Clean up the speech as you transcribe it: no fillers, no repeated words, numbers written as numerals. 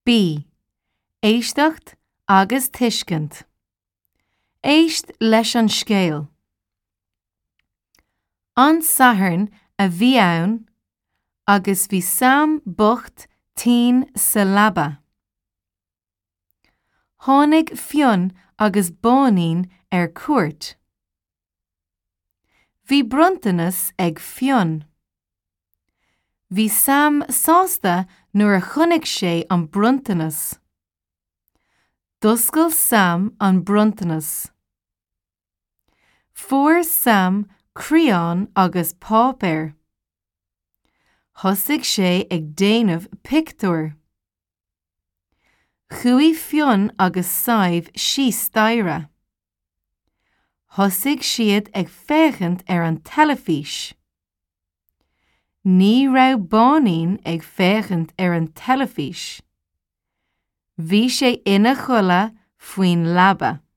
B. Éisteacht agus tuiscint. Éist leis an scéal. An sathairn a bhí ann, agus bhí Sam bocht 10 sa labba. Tháinig Fionn agus Bónaín cuairt. Bhí bronntanas ag Fionn. Bhí Sam sásta nuair a chonaic sé an bronntanas. D'oscail Sam an bronntanas. Fuair Sam craoán agus páipéir. Thosaigh sé ag déanamh pictiúr. Chuaigh Fionn agus Saibh síos daireadh. Thosaigh siad ag féachant ar an teilifís. Ní raibh Bónaín ag féachant ar an teilifís. Bhí sé ina chula faoin labba.